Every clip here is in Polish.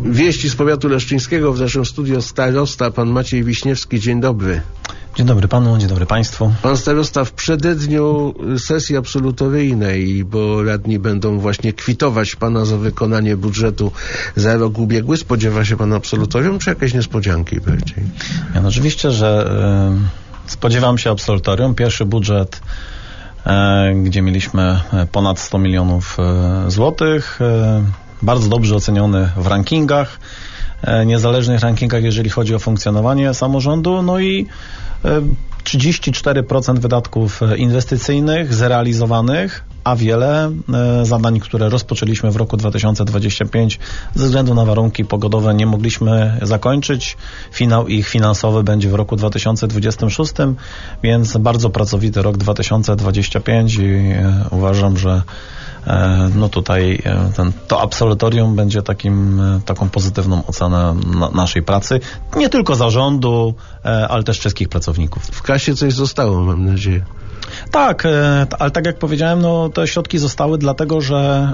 Wieści z powiatu leszczyńskiego, w naszym studio starosta, pan Maciej Wiśniewski. Dzień dobry. Dzień dobry panu, dzień dobry państwu. Pan starosta w przededniu sesji absolutoryjnej, bo radni będą właśnie kwitować pana za wykonanie budżetu za rok ubiegły. Spodziewa się pan absolutorium, czy jakieś niespodzianki bardziej? Ja, no oczywiście, że spodziewam się absolutorium. Pierwszy budżet, gdzie mieliśmy ponad 100 milionów złotych, bardzo dobrze oceniony w rankingach, niezależnych rankingach, jeżeli chodzi o funkcjonowanie samorządu, no i 34% wydatków inwestycyjnych zrealizowanych, a wiele zadań, które rozpoczęliśmy w roku 2025 ze względu na warunki pogodowe nie mogliśmy zakończyć. Finał ich finansowy będzie w roku 2026, więc bardzo pracowity rok 2025 i uważam, że no tutaj to absolutorium będzie taką pozytywną ocenę naszej pracy, nie tylko zarządu, ale też wszystkich pracowników. W kasie coś zostało, mam nadzieję. Tak, ale tak jak powiedziałem, no te środki zostały dlatego, że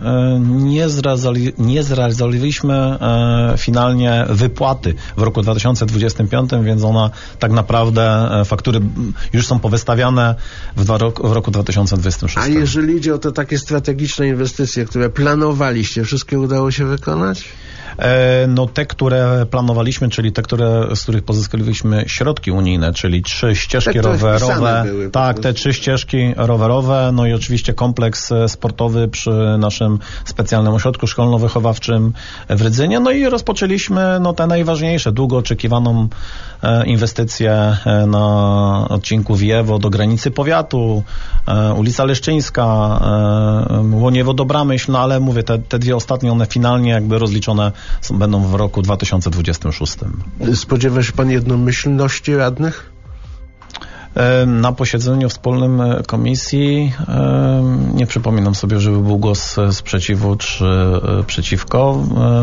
nie zrealizowaliśmy finalnie wypłaty w roku 2025, więc ona tak naprawdę, faktury już są powystawiane w roku 2026. A jeżeli idzie o te takie strategiczne inwestycje, które planowaliście, wszystkie udało się wykonać? No te, które planowaliśmy, czyli te, z których pozyskaliśmy środki unijne, czyli 3 ścieżki rowerowe, tak, te 3 ścieżki rowerowe, no i oczywiście kompleks sportowy przy naszym specjalnym ośrodku szkolno-wychowawczym w Rydzynie, no i rozpoczęliśmy tę najważniejsze, długo oczekiwaną inwestycję na odcinku Wijewo do granicy powiatu, ulica Leszczyńska, Łoniewo-Dobramyśl, no ale mówię, te dwie ostatnie, one finalnie jakby rozliczone będą w roku 2026. Spodziewa się pan jednomyślności radnych? Na posiedzeniu wspólnym komisji nie przypominam sobie, żeby był głos sprzeciwu czy przeciwko.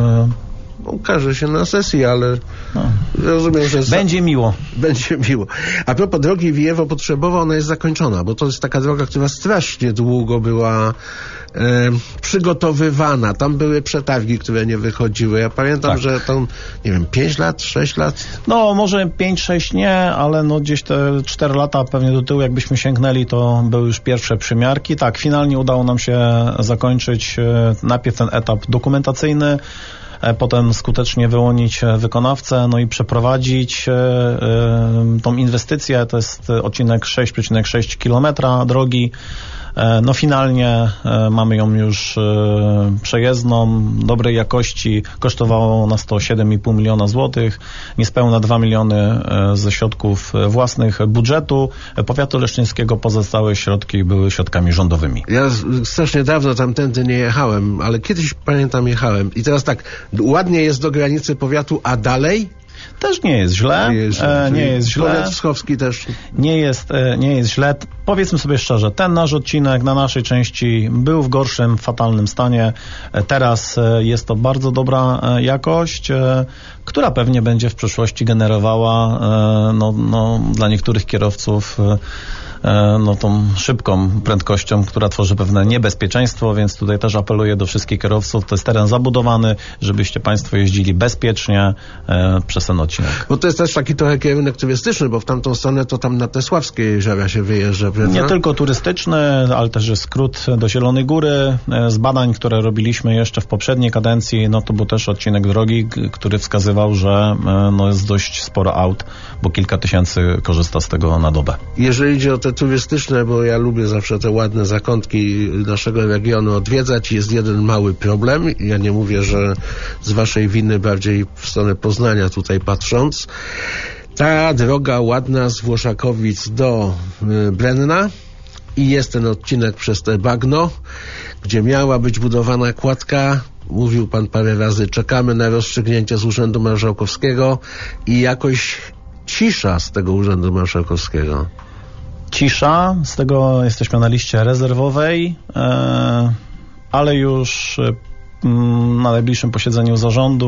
Ukaże się na sesji, ale rozumiem, że... Będzie miło. Będzie miło. A propos drogi Wijewo Potrzebowa, ona jest zakończona, bo to jest taka droga, która strasznie długo była przygotowywana. Tam były przetargi, które nie wychodziły. Ja pamiętam, że tam, nie wiem, 5 lat, 6 lat? No, może 5-6 nie, ale no gdzieś te 4 lata pewnie do tyłu, jakbyśmy sięgnęli, to były już pierwsze przymiarki. Tak, finalnie udało nam się zakończyć najpierw ten etap dokumentacyjny, potem skutecznie wyłonić wykonawcę, no i przeprowadzić tą inwestycję. To jest odcinek 6,6 km drogi. No finalnie mamy ją już przejezdną, dobrej jakości. Kosztowało nas to 7,5 miliona złotych, niespełna 2 miliony ze środków własnych budżetu powiatu leszczyńskiego. Pozostałe środki były środkami rządowymi. Ja strasznie dawno tamtędy nie jechałem, ale kiedyś pamiętam jechałem. I teraz tak, ładnie jest do granicy powiatu, a dalej? Też nie jest źle. Nie jest źle. Powiat wschowski też. Nie jest źle. Powiedzmy sobie szczerze, ten nasz odcinek na naszej części był w gorszym, fatalnym stanie. Teraz jest to bardzo dobra jakość, która pewnie będzie w przyszłości generowała dla niektórych kierowców tą szybką prędkością, która tworzy pewne niebezpieczeństwo, więc tutaj też apeluję do wszystkich kierowców. To jest teren zabudowany, żebyście państwo jeździli bezpiecznie przez ten odcinek. Bo to jest też taki trochę kierunek turystyczny, bo w tamtą stronę to tam na te Sławskie jeziora się wyjeżdża, prawda? Nie tylko turystyczny, ale też jest skrót do Zielonej Góry. Z badań, które robiliśmy jeszcze w poprzedniej kadencji, no to był też odcinek drogi, który wskazywał, że jest dość sporo aut, bo kilka tysięcy korzysta z tego na dobę. Jeżeli idzie o te turystyczne, bo ja lubię zawsze te ładne zakątki naszego regionu odwiedzać, jest jeden mały problem. Ja nie mówię, że z waszej winy, bardziej w stronę Poznania tutaj patrząc. Ta droga ładna z Włoszakowic do Brenna i jest ten odcinek przez te bagno, gdzie miała być budowana kładka. Mówił pan parę razy, czekamy na rozstrzygnięcie z Urzędu Marszałkowskiego i jakoś cisza z tego Urzędu Marszałkowskiego. Cisza, z tego jesteśmy na liście rezerwowej, ale już na najbliższym posiedzeniu zarządu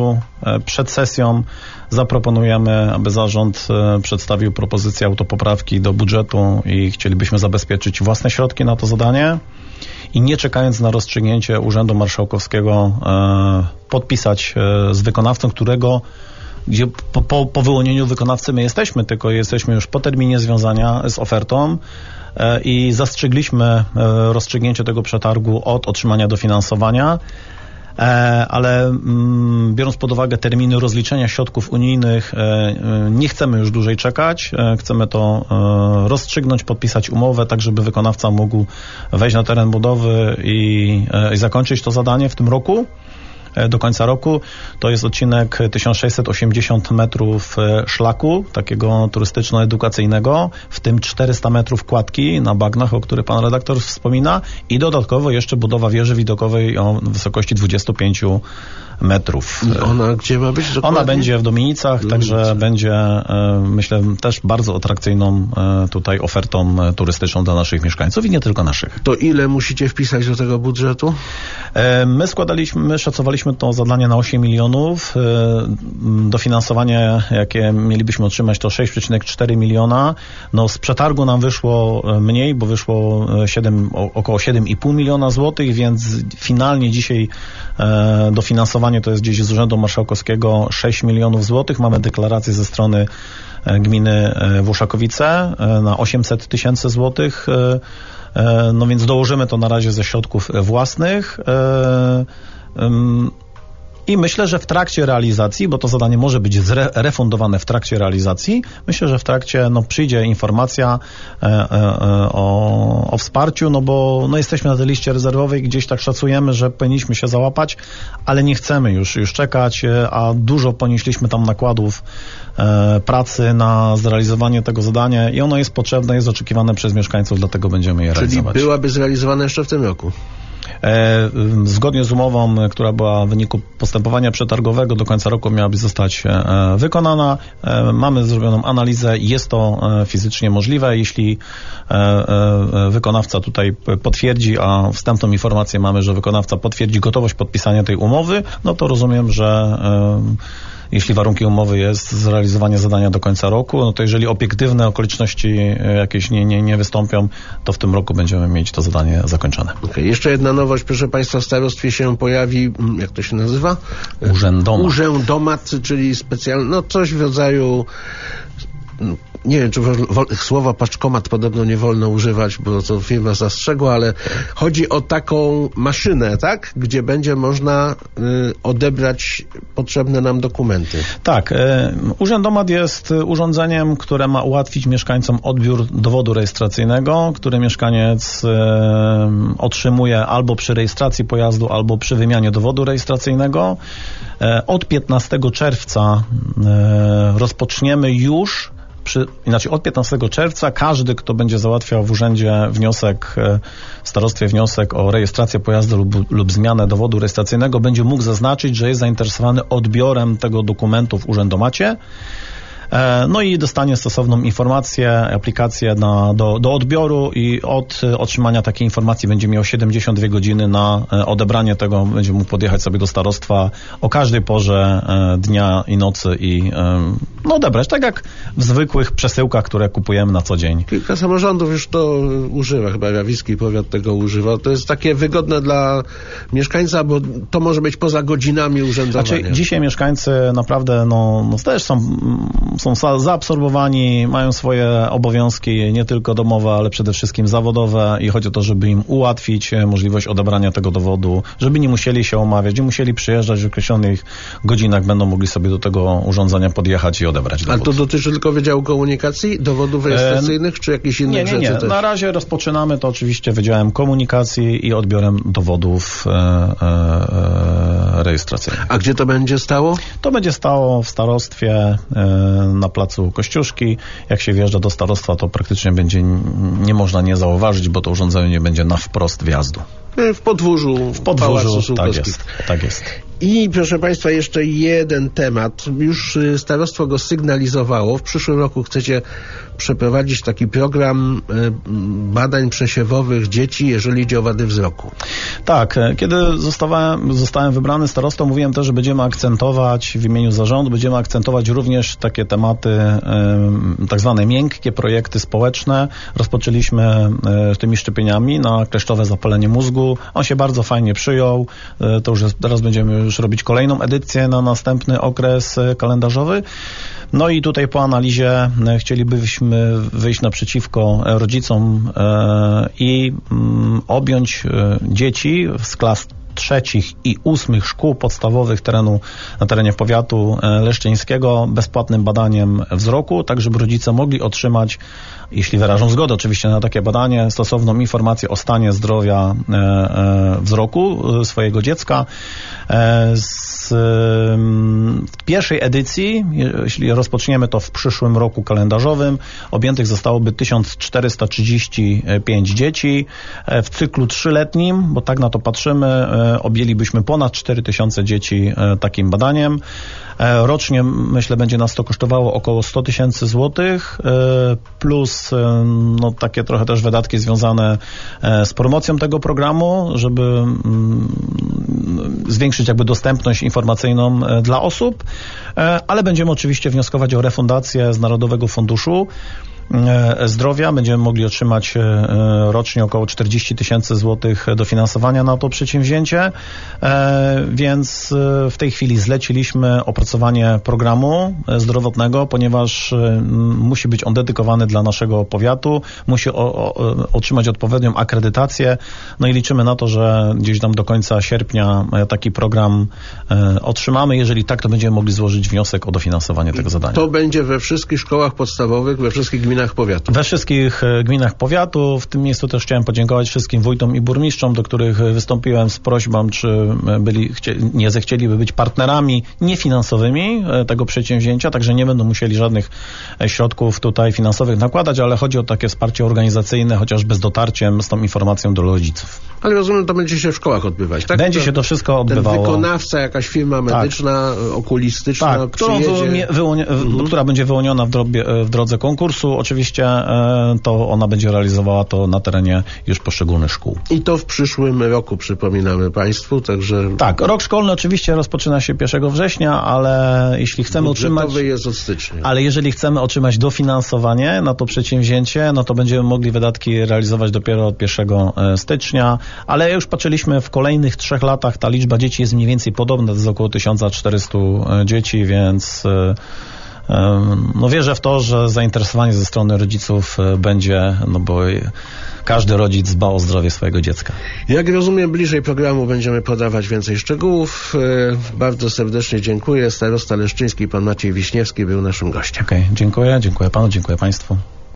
przed sesją zaproponujemy, aby zarząd przedstawił propozycję autopoprawki do budżetu i chcielibyśmy zabezpieczyć własne środki na to zadanie i nie czekając na rozstrzygnięcie Urzędu Marszałkowskiego podpisać z wykonawcą, gdzie po wyłonieniu wykonawcy my jesteśmy, tylko jesteśmy już po terminie związania z ofertą i zastrzegliśmy rozstrzygnięcie tego przetargu od otrzymania dofinansowania, ale biorąc pod uwagę terminy rozliczenia środków unijnych, nie chcemy już dłużej czekać, chcemy to rozstrzygnąć, podpisać umowę, tak żeby wykonawca mógł wejść na teren budowy i zakończyć to zadanie w tym roku. Do końca roku. To jest odcinek 1680 metrów szlaku, takiego turystyczno-edukacyjnego, w tym 400 metrów kładki na bagnach, o których pan redaktor wspomina, i dodatkowo jeszcze budowa wieży widokowej o wysokości 25 metrów. I ona gdzie ma być dokładnie? Ona będzie w Domienicach, także będzie, myślę, też bardzo atrakcyjną tutaj ofertą turystyczną dla naszych mieszkańców i nie tylko naszych. To ile musicie wpisać do tego budżetu? My szacowaliśmy to zadanie na 8 milionów. Dofinansowanie, jakie mielibyśmy otrzymać, to 6,4 miliona. No, z przetargu nam wyszło mniej, bo wyszło około 7,5 miliona złotych, więc finalnie dzisiaj dofinansowanie to jest gdzieś z Urzędu Marszałkowskiego 6 milionów złotych. Mamy deklarację ze strony gminy Włoszakowice na 800 tysięcy złotych. No więc dołożymy to na razie ze środków własnych. I myślę, że w trakcie realizacji, bo to zadanie może być refundowane w trakcie realizacji, myślę, że w trakcie przyjdzie informacja o wsparciu, bo jesteśmy na tej liście rezerwowej, gdzieś tak szacujemy, że powinniśmy się załapać, ale nie chcemy już czekać, a dużo ponieśliśmy tam nakładów pracy na zrealizowanie tego zadania i ono jest potrzebne, jest oczekiwane przez mieszkańców, dlatego będziemy je realizować. Czyli byłaby zrealizowana jeszcze w tym roku? Zgodnie z umową, która była w wyniku postępowania przetargowego, do końca roku miałaby zostać wykonana. Mamy zrobioną analizę, jest to fizycznie możliwe. Jeśli wykonawca tutaj potwierdzi, a wstępną informację mamy, że wykonawca potwierdzi gotowość podpisania tej umowy, no to rozumiem, że jeśli warunki umowy jest zrealizowanie zadania do końca roku, no to jeżeli obiektywne okoliczności jakieś nie wystąpią, to w tym roku będziemy mieć to zadanie zakończone. Okay. Jeszcze jedna nowość, proszę Państwa, w starostwie się pojawi, jak to się nazywa? Urzędomat, czyli specjalne, coś w rodzaju... Nie wiem, czy słowa paczkomat podobno nie wolno używać, bo to firma zastrzegła, ale chodzi o taką maszynę, tak? Gdzie będzie można odebrać potrzebne nam dokumenty. Tak. Urzędomat jest urządzeniem, które ma ułatwić mieszkańcom odbiór dowodu rejestracyjnego, który mieszkaniec otrzymuje albo przy rejestracji pojazdu, albo przy wymianie dowodu rejestracyjnego. Od 15 czerwca rozpoczniemy już od 15 czerwca każdy, kto będzie załatwiał w urzędzie w starostwie wniosek o rejestrację pojazdu lub zmianę dowodu rejestracyjnego, będzie mógł zaznaczyć, że jest zainteresowany odbiorem tego dokumentu w urzędomacie. No i dostanie stosowną informację, aplikację do odbioru i od otrzymania takiej informacji będzie miał 72 godziny na odebranie tego. Będzie mógł podjechać sobie do starostwa o każdej porze dnia i nocy i odebrać, tak jak w zwykłych przesyłkach, które kupujemy na co dzień. Kilka samorządów już to używa, chyba Rawicki powiat tego używa. To jest takie wygodne dla mieszkańca, bo to może być poza godzinami urzędowania. Znaczy, dzisiaj mieszkańcy naprawdę też są zaabsorbowani, mają swoje obowiązki nie tylko domowe, ale przede wszystkim zawodowe i chodzi o to, żeby im ułatwić możliwość odebrania tego dowodu, żeby nie musieli się umawiać, nie musieli przyjeżdżać w określonych godzinach, będą mogli sobie do tego urządzenia podjechać i odebrać dowód. Ale to dotyczy tylko Wydziału Komunikacji, dowodów rejestracyjnych, czy jakichś innych rzeczy? Nie. Też? Na razie rozpoczynamy to oczywiście Wydziałem Komunikacji i odbiorem dowodów rejestracyjnych. A gdzie to będzie stało? To będzie stało w starostwie na placu Kościuszki. Jak się wjeżdża do starostwa, to praktycznie nie można nie zauważyć, bo to urządzenie nie będzie na wprost wjazdu. W podwórzu Pałacu Sułkowskich. Tak jest. I proszę Państwa, jeszcze jeden temat. Już starostwo go sygnalizowało. W przyszłym roku chcecie przeprowadzić taki program badań przesiewowych dzieci, jeżeli idzie o wady wzroku. Tak, kiedy zostałem wybrany starostą, mówiłem też, że będziemy akcentować w imieniu zarządu, będziemy akcentować również takie tematy, tak zwane miękkie projekty społeczne. Rozpoczęliśmy tymi szczepieniami na kleszczowe zapalenie mózgu. On się bardzo fajnie przyjął. To już teraz będziemy już robić kolejną edycję na następny okres kalendarzowy. No i tutaj po analizie chcielibyśmy wyjść naprzeciwko rodzicom i objąć dzieci z klas 3. i 8. szkół podstawowych na terenie powiatu leszczyńskiego bezpłatnym badaniem wzroku, tak żeby rodzice mogli otrzymać, jeśli wyrażą zgodę oczywiście na takie badanie, stosowną informację o stanie zdrowia wzroku swojego dziecka. W pierwszej edycji, jeśli rozpoczniemy to w przyszłym roku kalendarzowym, objętych zostałoby 1435 dzieci. W cyklu 3-letnim, bo tak na to patrzymy, objęlibyśmy ponad 4000 dzieci takim badaniem. Rocznie, myślę, będzie nas to kosztowało około 100 000 złotych, plus takie trochę też wydatki związane z promocją tego programu, żeby zwiększyć jakby dostępność informacyjną dla osób, ale będziemy oczywiście wnioskować o refundację z Narodowego Funduszu Zdrowia. Będziemy mogli otrzymać rocznie około 40 000 złotych dofinansowania na to przedsięwzięcie, więc w tej chwili zleciliśmy opracowanie programu zdrowotnego, ponieważ musi być on dedykowany dla naszego powiatu, musi otrzymać odpowiednią akredytację, no i liczymy na to, że gdzieś tam do końca sierpnia taki program otrzymamy. Jeżeli tak, to będziemy mogli złożyć wniosek o dofinansowanie tego zadania. To będzie we wszystkich szkołach podstawowych, we wszystkich gminach powiatu. We wszystkich gminach powiatu. W tym miejscu też chciałem podziękować wszystkim wójtom i burmistrzom, do których wystąpiłem z prośbą, czy nie zechcieliby być partnerami niefinansowymi tego przedsięwzięcia, także nie będą musieli żadnych środków tutaj finansowych nakładać, ale chodzi o takie wsparcie organizacyjne, chociażby z dotarciem, z tą informacją do rodziców. Ale rozumiem, to będzie się w szkołach odbywać, tak? Będzie się to wszystko odbywało. Ten wykonawca, jakaś firma medyczna, okulistyczna, tak, która będzie wyłoniona w drodze konkursu. Oczywiście to ona będzie realizowała to na terenie już poszczególnych szkół. I to w przyszłym roku, przypominamy Państwu, także... Tak, rok szkolny oczywiście rozpoczyna się 1 września, ale jeśli chcemy jest od stycznia. Ale jeżeli chcemy otrzymać dofinansowanie na to przedsięwzięcie, no to będziemy mogli wydatki realizować dopiero od 1 stycznia, ale już patrzyliśmy w kolejnych 3 latach, ta liczba dzieci jest mniej więcej podobna, to jest około 1400 dzieci, więc wierzę w to, że zainteresowanie ze strony rodziców będzie, bo każdy rodzic dba o zdrowie swojego dziecka. Jak rozumiem, bliżej programu będziemy podawać więcej szczegółów. Bardzo serdecznie dziękuję. Starosta leszczyński, pan Maciej Wiśniewski był naszym gościem. Dziękuję panu, dziękuję państwu.